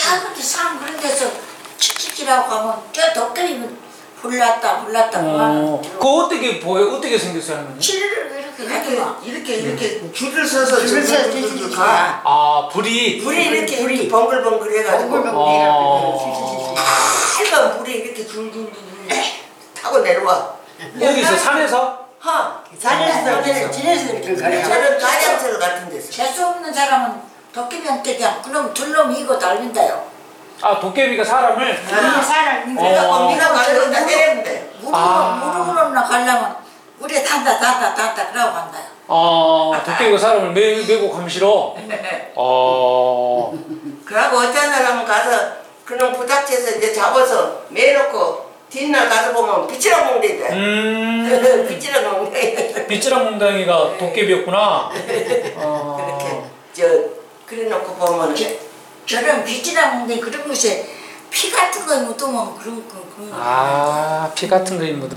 근데 산 그런 데서 칙칙이라고 가면 저 도깨비 불났다 그만. 그거 어떻게 보여? 어떻게 생겼어요, 할머니? 치르르 이렇게 가더만. 이렇게 줄을 서서 줄을 서서 저기 저기 가. 아, 불이. 불이 이렇게 봉글봉글 해가지고 빨간 불이 이렇게 줄줄줄 타고 내려와. 여기서 산에서? 산에서 지내서 이렇게 가요. 저런 가장설 같은 데서. 재수 없는 사람은 도깨비한테 그냥 그놈 둘놈 이고 달린다요. 아, 도깨비가 사람을? 이 사람 그래갖고 네가 말을 갖다 때렸는데. 무릎으로나 가려면 우리 단다 그러고 간다요. 도깨비가 사람을 메고 감시러? 그러고 어떤 사람은 가서 그놈 부닥쳐서 이제 잡아서 매놓고 뒷날 가서 보면 비치라 몽대대. 비치라 몽대. 빗지랑 몽당이가 도깨비였구나. 그렇게 그래놓고 보면 저런 비지나무인데 그런 곳에 피 같은 거 묻으면 그런 거. 피 같은 거 묻으면.